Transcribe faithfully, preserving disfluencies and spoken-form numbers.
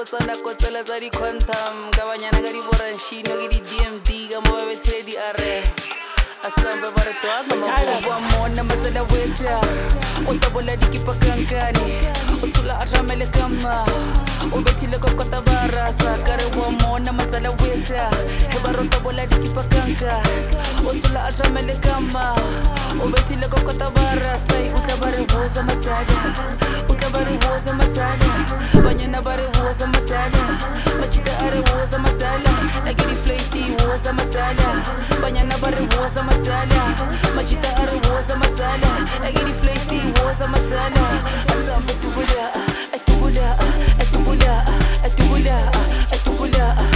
kotsana kotsela tsa di-quantum ka banyana ka diboranshino ke di-D M D ka mo ba bethe di-are asambe ba re twana maboa mona matsela wetsa o tabola dikipa kankane o tshula a tramele kama o bethile kokota ba rasa ka re wa mona matsela wetsa he ba ro tabola dikipa kankane o tshula a tramele kama o bethile kokota ba rasa o tla ba re boza matsala o tla ba re boza matsala banyana ba re boza matsala machita a re boza matsala a ke di-flighty boza matsala banyana ba re boza matsala machita a re boza matsala a ke di-flighty boza matsala asamba tubula atubula atubula atubula atubula